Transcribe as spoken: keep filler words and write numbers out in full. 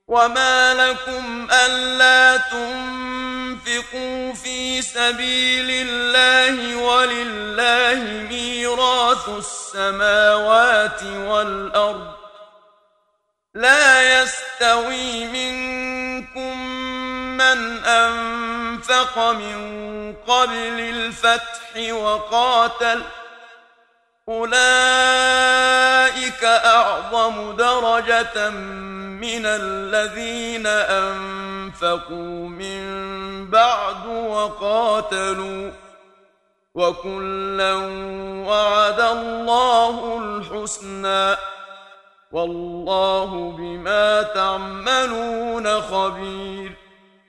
وما لكم ألا تنفقوا في سبيل الله ولله ميراث السماوات والأرض لا يستوي منكم من أنفق من قبل الفتح وقاتل أولئك أعظم درجة من الذين أنفقوا من بعد وقاتلوا وكلا وعد الله الحسنى والله بما تعملون خبير.